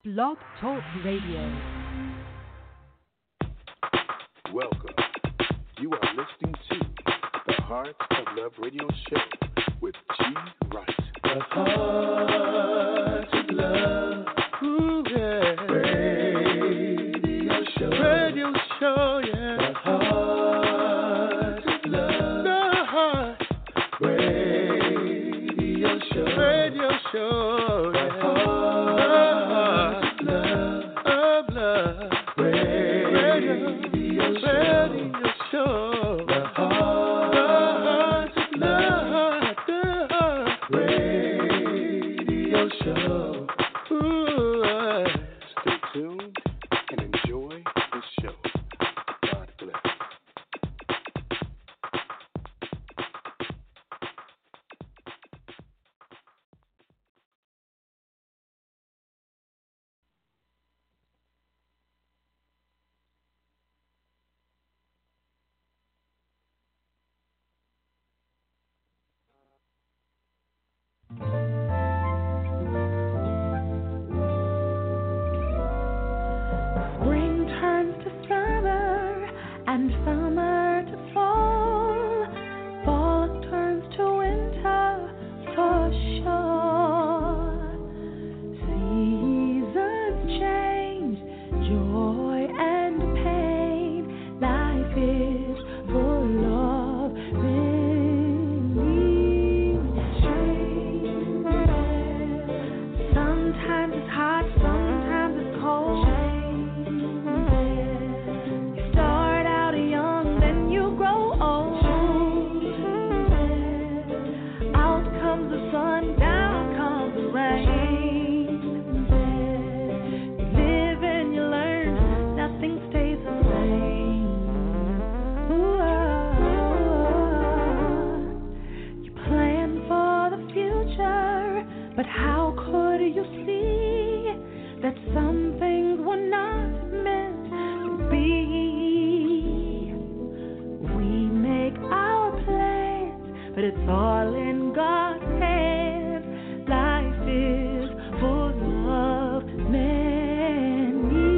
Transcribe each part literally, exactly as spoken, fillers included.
Blog Talk Radio. Welcome. You are listening to the Heart of Love Radio Show with G. Wright. The Heart of Love. Ooh, yeah. Radio Show. Radio Show, yeah. The Heart of Love. The Heart. Radio Show. Radio Show, yeah. The Heart of Love. Of Love. Radio Show. Radio Show. The Heart of Love. The Heart. Radio Show. Ooh, uh, stay tuned and enjoy the show. God bless. Spring turns to summer and summer to fall. Fall turns to winter for sure. Seasons change, joy and pain. Life is full of many changes. Sometimes it's hot, sometimes it's cold. You start out young, then you grow old. Out comes the sun, down comes the rain. You live and you learn, nothing stays the same. Ooh, you plan for the future, but how could you see that some things were not meant to be? We make our plans, but it's all in God's hands. Life is full of many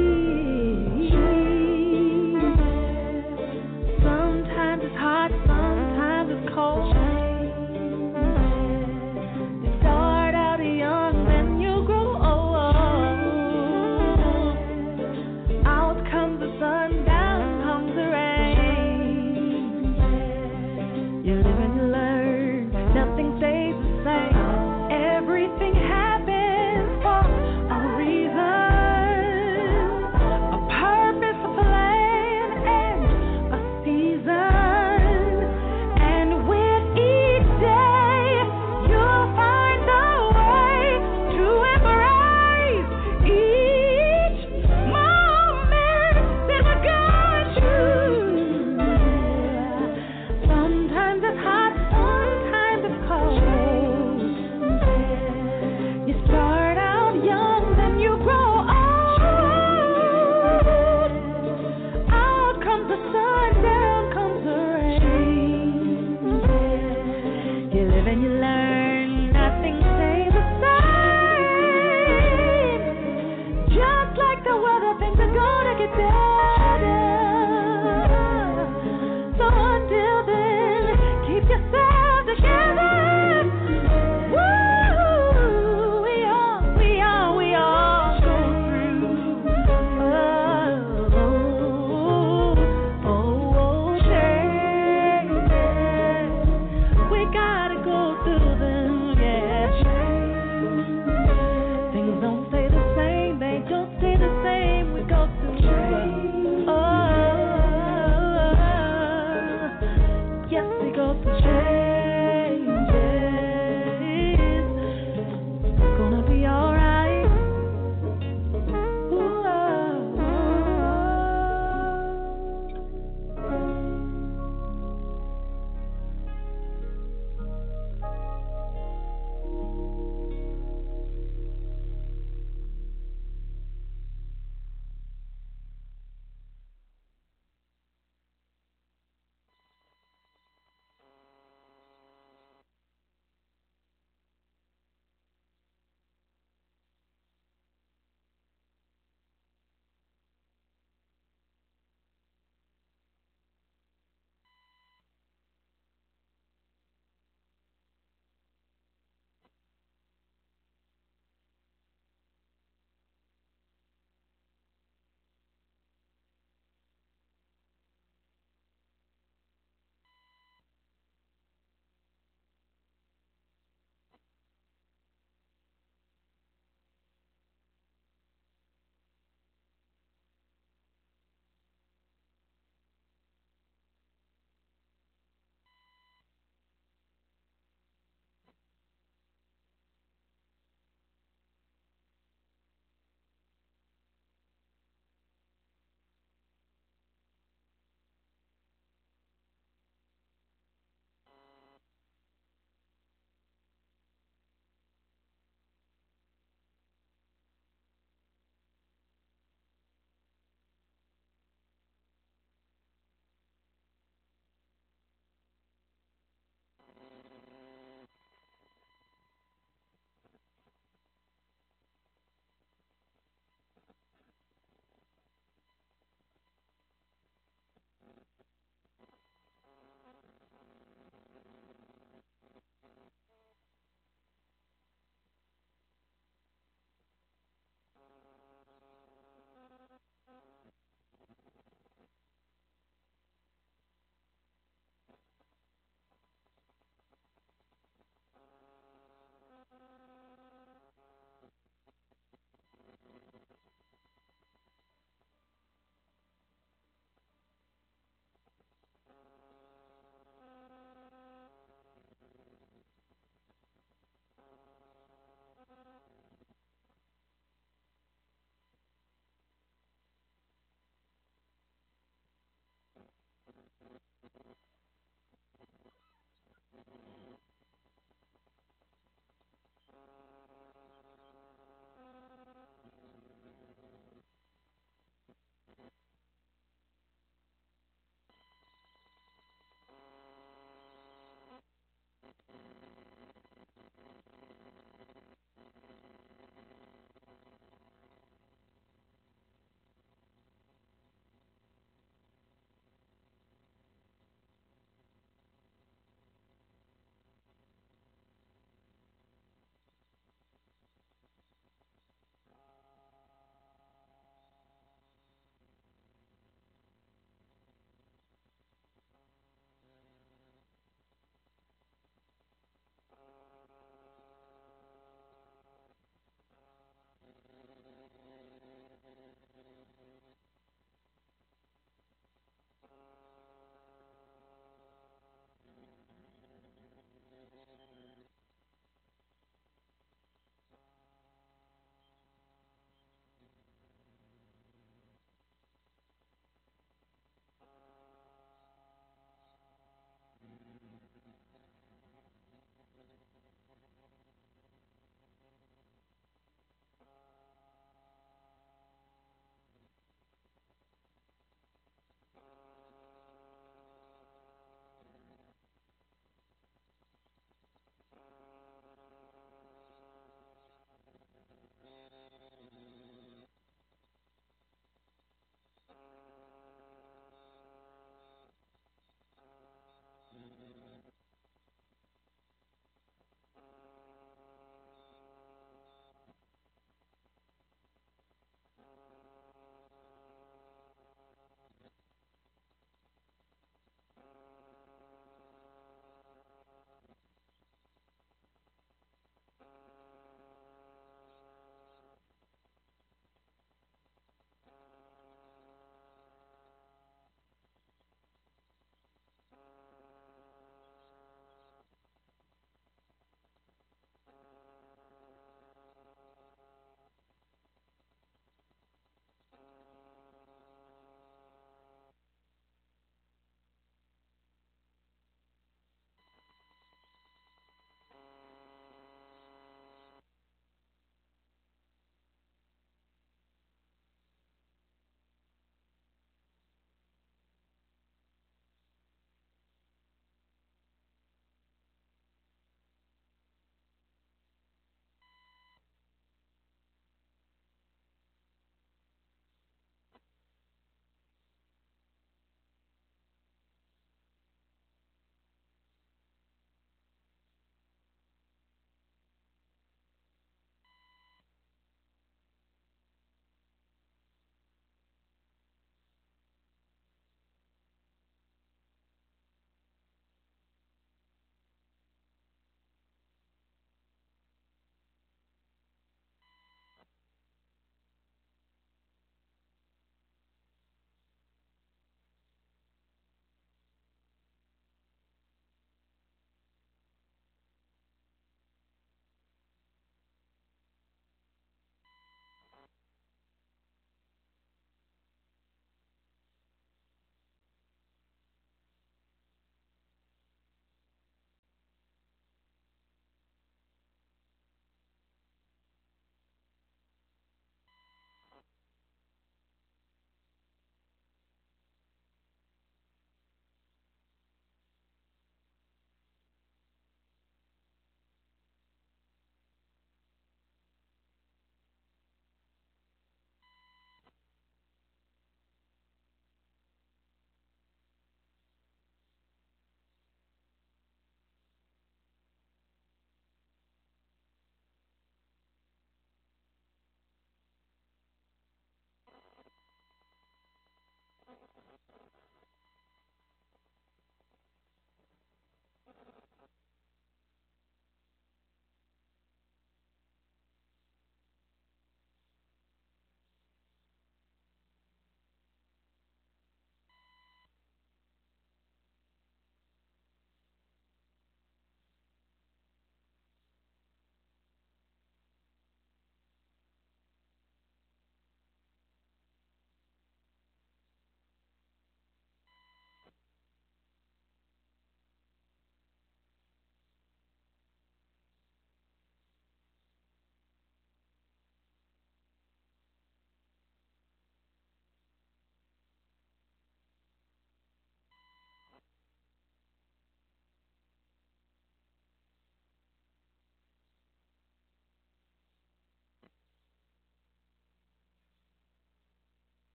changes. Sometimes it's hot, sometimes it's cold. You start out young, then you grow old. Out comes the sun, down comes the rain. You live and you learn, nothing stays the same. Everything happens for a reason, a purpose, a plan, and a season. And with each day, you'll find a way to embrace each moment that will guide you. Sometimes it's hot, sometimes it's cold. You start out young, then you grow old. Out comes the sun, down comes the rain. You live and you learn, nothing stays the same. Just like the weather, things are gonna get better.